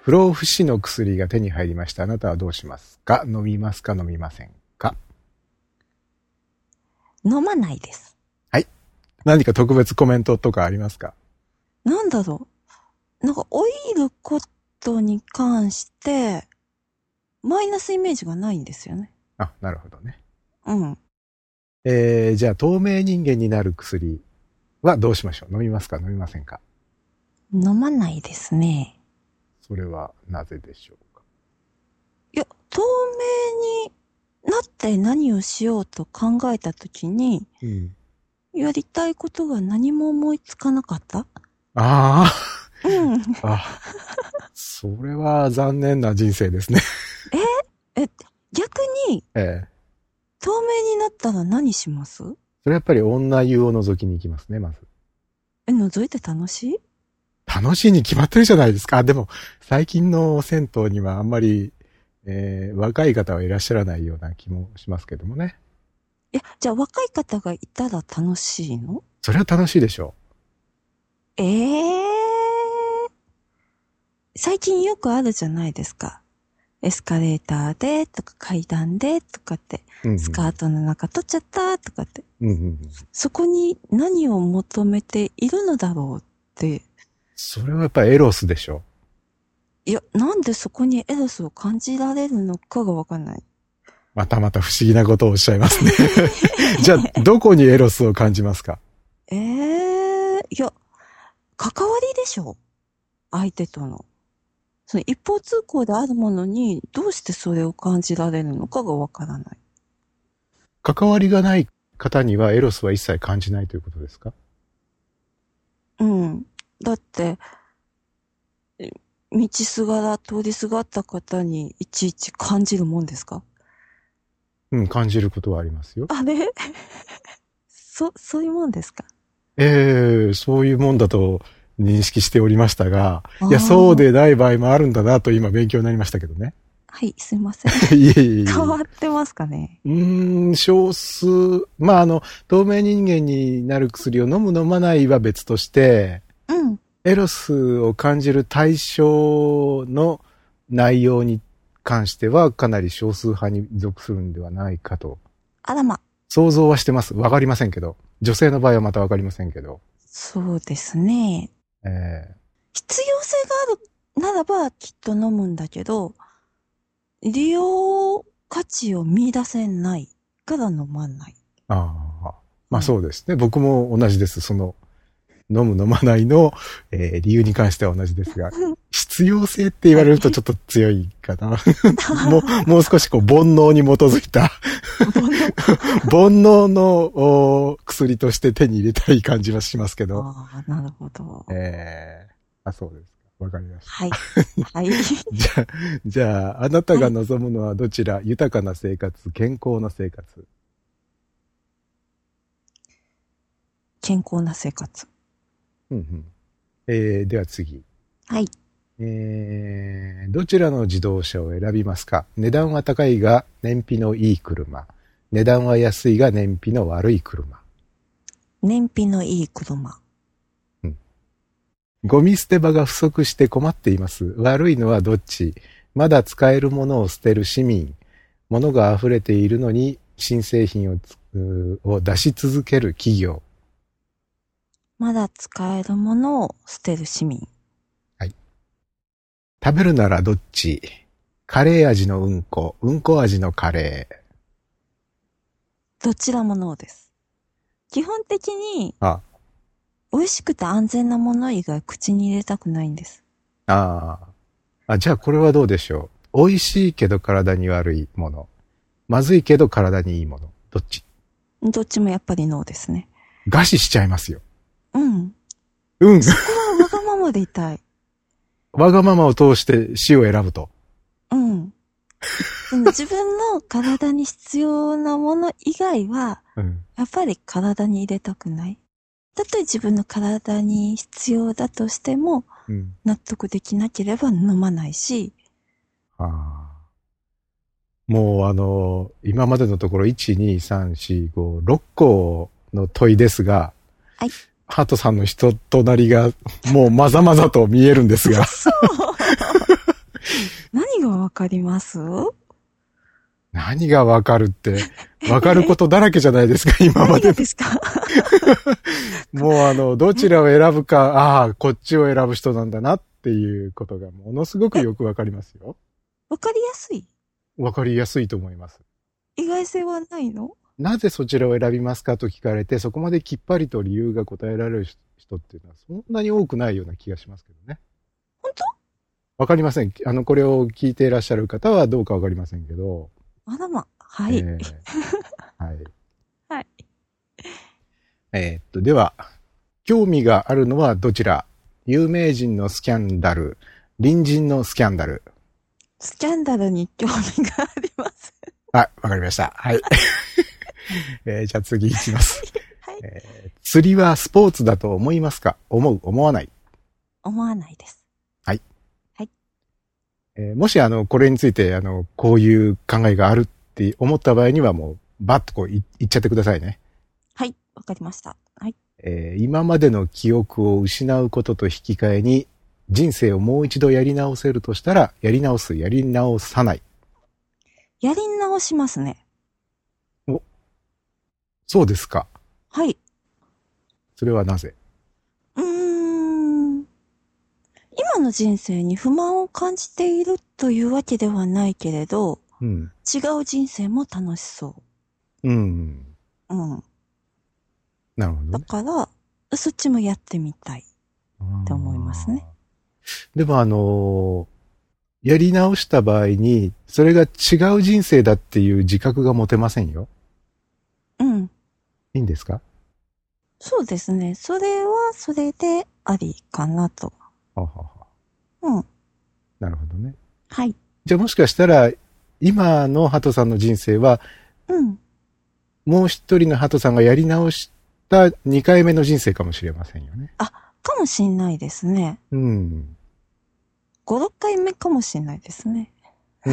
不老不死の薬が手に入りました。あなたはどうしますか？飲みますか？飲みませんか？ 飲まないです。 はい。何か特別コメントとかありますか？ なんだろう。なんか老いることに関して、マイナスイメージがないんですよね。 あ、なるほどね。 うん。 じゃあ透明人間になる薬はどうしましょう？飲みますか？飲みませんか？ 飲まないですね。 それはなぜでしょうか？ いや、透明になって何をしようと考えたときに、 うん、 やりたいことが何も思いつかなかった？ ああ。 うん。 あ、それは残念な人生ですね。 逆に、透明になったら何します？ それやっぱり女湯を覗きに行きますね、まず。 覗いて楽しい？ 楽しいに決まってるじゃないですか。でも、最近の銭湯にはあんまり、若い方はいらっしゃらないような気もしますけどもね。 いや、じゃあ若い方がいたら楽しいの？ それは楽しいでしょ最近よくあるじゃないですか。エスカレーターでとか階段でとかって、スカートの中取っちゃったとかって、そこに何を求めているのだろうって。 それはやっぱりエロスでしょ。 いや、なんでそこにエロスを感じられるのかがわかんない。 またまた不思議なことをおっしゃいますね。じゃあ、どこにエロスを感じますか？ いや、関わりでしょ。相手との。その一方通行であるものにどうしてそれを感じられるのかがわからない。 関わりがない方にはエロスは一切感じないということですか？ うん。だって、道すがら、通りすがった方にいちいち感じるもんですか？ うん、感じることはありますよ。 あれそういうもんですか？ そういうもんだと認識しておりましたが、いや、そうでない場合もあるんだなと今勉強になりましたけどね。 はい、すいません。 いえいえ。 変わってますかね？ 少数、まあ、透明人間になる薬を飲む飲まないは別として、 うん。 エロスを感じる対象の内容に関してはかなり少数派に属するんではないかと。 あらま。 想像はしてます。わかりませんけど。女性の場合はまたわかりませんけど。 そうですね。必要性があるならばきっと飲むんだけど、利用価値を見出せないから飲まない。 ああ。まあそうですね。僕も同じです。飲む飲まないの、理由に関しては同じですが、必要性って言われるとちょっと強いかな。もう少し煩悩に基づいた煩悩の薬として手に入れたい感じはしますけど。 ああ、なるほど。 そうですか。わかりました。 はい。はい。 じゃあ、あなたが望むのはどちら？豊かな生活、健康な生活。 健康な生活。 では次。 はい。 どちらの自動車を選びますか？値段は高いが燃費のいい車。値段は安いが燃費の悪い車。 燃費のいい車。 ゴミ捨て場が不足して困っています。悪いのはどっち？まだ使えるものを捨てる市民。物が溢れているのに新製品を出し続ける企業。 まだ使えるものを捨てる市民。 はい。食べるならどっち？カレー味のうんこ、うんこ味のカレー。 どちらもノーです。基本的に、美味しくて安全なもの以外口に入れたくないんです。 じゃあこれはどうでしょう？美味しいけど体に悪いもの。まずいけど体にいいもの。どっち？ どっちもやっぱりノーですね。 餓死しちゃいますよ。 そこはわがままでいたい。 わがままを通して死を選ぶと。 自分の体に必要なもの以外は、やっぱり体に入れたくない。たとえ自分の体に必要だとしても、納得できなければ飲まないし。 もう今までのところ1、2、3、4、5、6個の問いですが、 はい。 ハートさんの人となりがもうまざまざと見えるんですが。 かります？ 何がわかるって、わかることだらけじゃないですか、今まで。 何ですか？ もうどちらを選ぶか、ああ、こっちを選ぶ人なんだなっていうことがものすごくよくわかりますよ。 わかりやすい？ わかりやすいと思います。 意外性はないの？ なぜそちらを選びますかと聞かれて、そこまできっぱりと理由が答えられる人っていうのはそんなに多くないような気がしますけどね。 本当？ わかりません。これを聞いていらっしゃる方はどうかわかりませんけど。 あらま、はい。 はい。 はい。 では、興味があるのはどちら？有名人のスキャンダル、隣人のスキャンダル。 スキャンダルに興味があります。 あ、わかりました。はい。じゃあ次行きます。 はい。 釣りはスポーツだと思いますか？思う、思わない？ 思わないです。 はい。 はい。 もしこれについてこういう考えがあるって思った場合にはもうバッとこう言っちゃってくださいね。 はい、わかりました。はい。 今までの記憶を失うことと引き換えに人生をもう一度やり直せるとしたら、やり直す、やり直さない？ やり直しますね。 お、そうですか。 はい。 それはなぜ？ 今の人生に不満を感じているというわけではないけれど、 うん、 違う人生も楽しそう。 うん。 うん。 なるほど、ね。 だから、そっちもやってみたいって思いますね。 でもやり直した場合に、それが違う人生だっていう自覚が持てませんよ。 うん。 いいんですか？ そうですね。それはそれでありかなと。 ははは。 うん。 なるほどね。 はい。 じゃあもしかしたら、今のハトさんの人生は、 うん。 もう一人のハトさんがやり直した2回目の人生かもしれませんよね。 あ、かもしんないですね。 うん。 5、6回目かもしんないですね。 うん。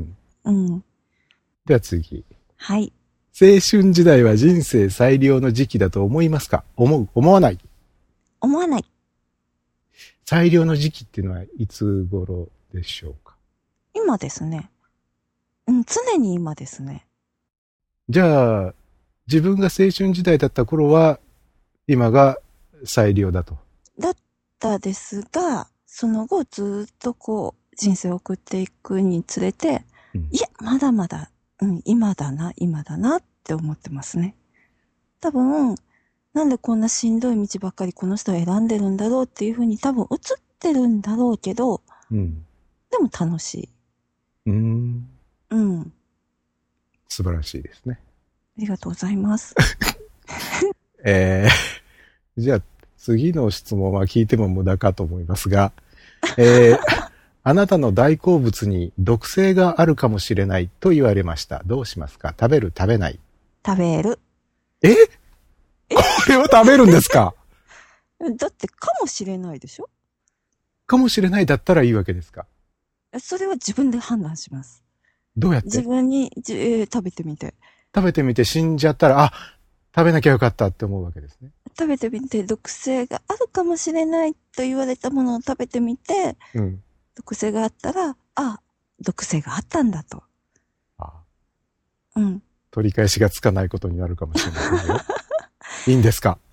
うん。 では次。 はい。 青春時代は人生最良の時期だと思いますか？思う？思わない？ 思わない。 最良の時期っていうのはいつ頃でしょうか？ 今ですね。うん、常に今ですね。 じゃあ、自分が青春時代だった頃は、今が最良だと。 だったですが、その後ずっとこう、人生を送っていくにつれて、いや、まだまだ、今だなって思ってますね。多分、なんでこんなしんどい道ばっかりこの人を選んでるんだろうっていうふうに多分映ってるんだろうけど、でも楽しい。うん。 素晴らしいですね。 ありがとうございます。 じゃあ次の質問は聞いても無駄かと思いますが、あなたの大好物に毒性があるかもしれないと言われました。どうしますか？食べる？食べない？ 食べる。 これは食べるんですか？ だってかもしれないでしょ？ かもしれないだったらいいわけですか？ それは自分で判断します。 どうやって？ 自分に、食べてみて。 食べてみて死んじゃったら、あ、食べなきゃよかったって思うわけですね。 食べてみて毒性があるかもしれないと言われたものを食べてみて、毒性があったら、毒性があったんだと。 取り返しがつかないことになるかもしれないけど。いいんですか？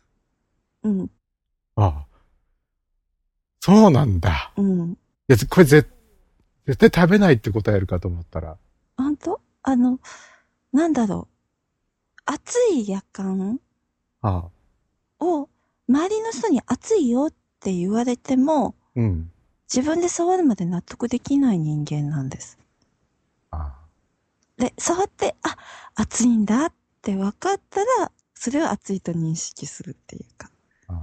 そうなんだ。いや、これ絶対食べないって答えるかと思ったら。 本当？なんだろう。熱い夜間を、周りの人に熱いよって言われても、自分で触るまで納得できない人間なんです。で、触って、熱いんだって分かったら、それを熱いと認識するっていうか。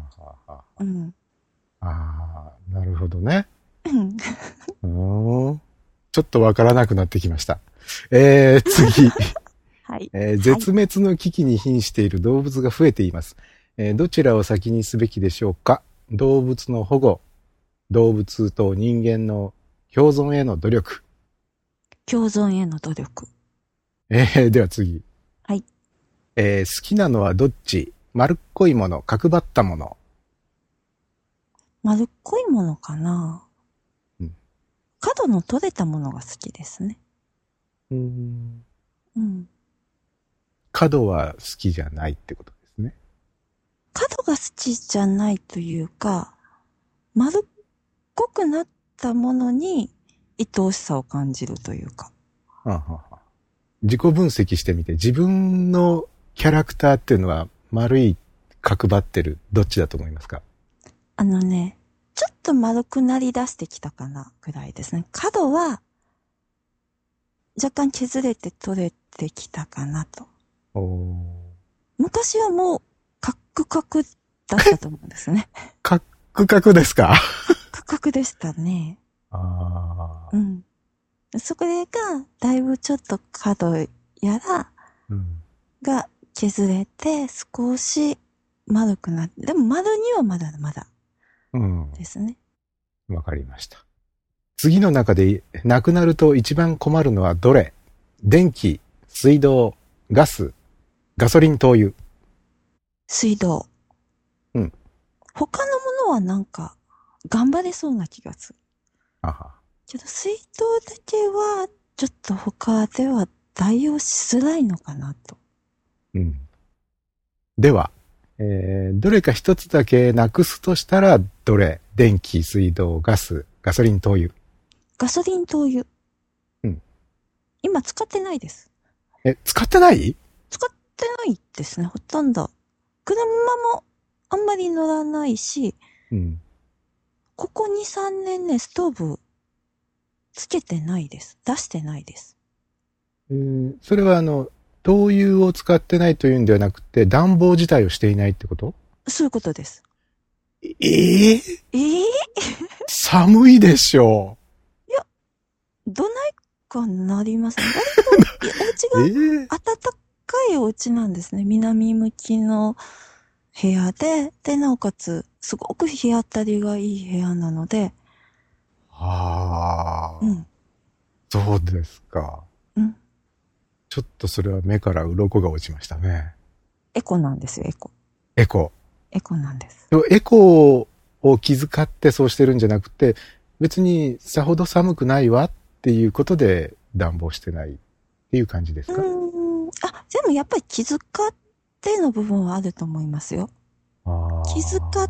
なるほどね。ちょっとわからなくなってきました。次。はい。絶滅の危機に瀕している動物が増えています。どちらを先にすべきでしょうか？動物の保護、動物と人間の共存への努力。 共存への努力。 では次。 はい。 好きなのはどっち？丸っこいもの、角張ったもの。 丸っこいものかな？角角の取れたものが好きですね。うん。 角は好きじゃないってことですね。 角が好きじゃないというか、丸っこくなったものに愛おしさを感じるというか。 自己分析してみて、自分のキャラクターっていうのは丸い角張ってる、どっちだと思いますか？ ちょっと丸くなり出してきたかなぐらいですね。角は若干削れて取れてきたかなと。昔はもうカックカクだったと思うんですね。 カックカクですか？ カクカクでしたね。それがだいぶちょっと角やらが削れて少し丸くなって、でも丸にはまだまだですね。 わかりました。次の中でなくなると一番困るのはどれ？電気、水道、ガス、ガソリン、灯油。 水道。他のものはなんか頑張れそうな気がする。けど水道だけはちょっと他では代用しづらいのかなと。 では、どれか一つだけなくすとしたらどれ？電気、水道、ガス、ガソリン、灯油。 ガソリン、灯油。今使ってないです。 使ってない？ 使ってないですね、ほとんど。車もあんまり乗らないし、ここ2、3年ね、ストーブつけてないです。出してないです。 それは灯油を使ってないというんではなくて、暖房自体をしていないってこと？そういうことです。 寒いでしょう。いや、どないかなりますね。割と、お家が暖かいお家なんですね。南向きの部屋で、なおかつ、すごく日当たりがいい部屋なので。 そうですか。ちょっとそれは目から鱗が落ちましたね。 エコなんですよ、エコ。 エコなんです。 エコを気遣ってそうしてるんじゃなくて、別にさほど寒くないわっていうことで暖房してないっていう感じですか？ でもやっぱり気遣っての部分はあると思いますよ。気遣って、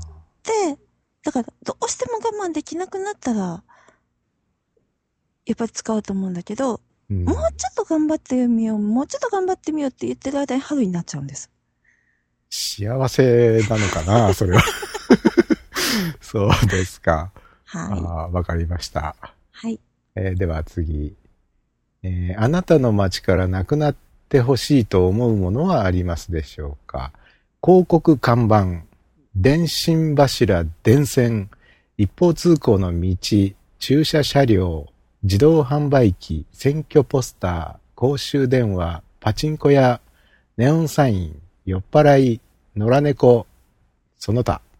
だからどうしても我慢できなくなったら、やっぱり使うと思うんだけど、もうちょっと頑張ってみよう、もうちょっと頑張ってみようって言ってる間に春になっちゃうんです。 幸せなのかな、それは。そうですか。わかりました。 はい。 では次。あなたの街からなくなってほしいと思うものはありますでしょうか？広告看板、電信柱、電線、一方通行の道、駐車車両、自動販売機、選挙ポスター、公衆電話、パチンコ屋、ネオンサイン、酔っ払い、野良猫、その他。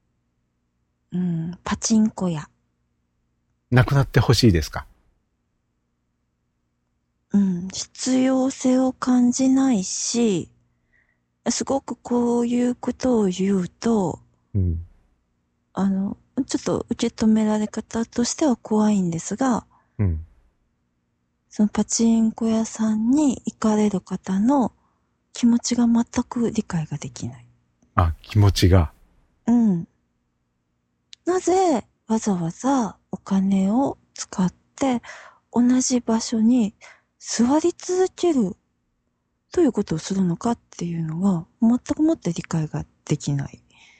パチンコ屋。 なくなってほしいですか？ 必要性を感じないし、すごくこういうことを言うと、ちょっと受け止められ方としては怖いんですが、そのパチンコ屋さんに行かれる方の気持ちが全く理解ができない。 気持ちが。 なぜわざわざお金を使って同じ場所に座り続けるということをするのかっていうのが全くもって理解ができない。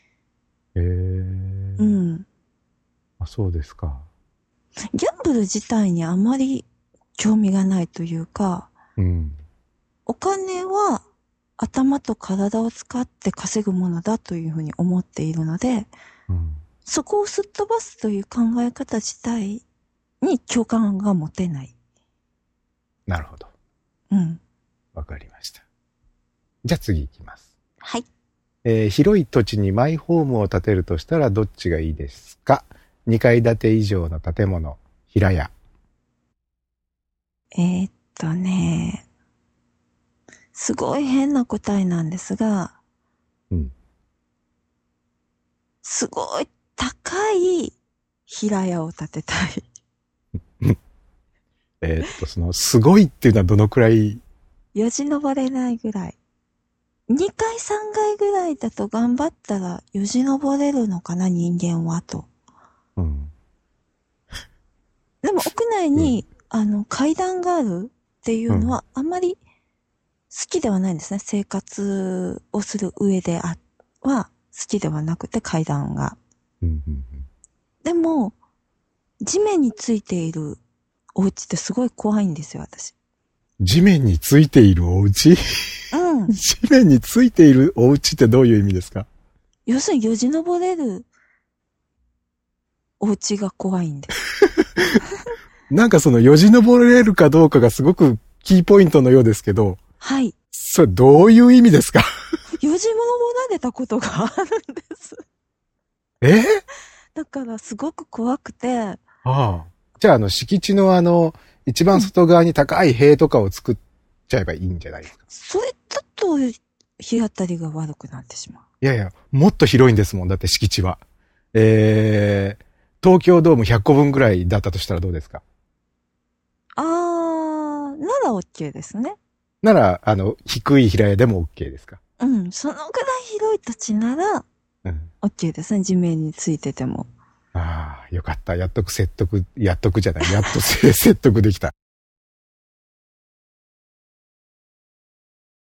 そうですか。 ギャンブル自体にあまり興味がないというか、お金は頭と体を使って稼ぐものだというふうに思っているので、そこをすっ飛ばすという考え方自体に共感が持てない。 なるほど。わかりました。じゃあ次行きます。 はい。 広い土地にマイホームを建てるとしたらどっちがいいですか？2階建て以上の建物、平屋。 すごい変な答えなんですが、すごい高い平屋を建てたい。 すごいっていうのはどのくらい？ よじ登れないぐらい。2回3回ぐらいだと頑張ったらよじ登れるのかな、人間はと。うん。でも屋内に、階段があるっていうのはあんまり好きではないんですね。生活をする上では好きではなくて階段が。でも、地面についているお家ってすごい怖いんですよ、私。 地面についているお家？うん。地面についているお家ってどういう意味ですか？ 要するによじ登れるお家が怖いんです。 なんかそのよじ登れるかどうかがすごくキーポイントのようですけど。 はい。 それどういう意味ですか？ よじ登られたことがあるんです。だからすごく怖くて。ああ。じゃあ敷地の一番外側に高い塀とかを作っちゃえばいいんじゃないですか？ それだと日当たりが悪くなってしまう。 いやいや、もっと広いんですもん。だって敷地は。東京ドーム100個分ぐらいだったとしたらどうですか？ なら OK ですね。 なら、低い平屋でも OK ですか？ うん、そのぐらい広い土地なら、OK ですね。地面についてても。 ああ、よかった。やっと説得じゃない。やっと説得できた。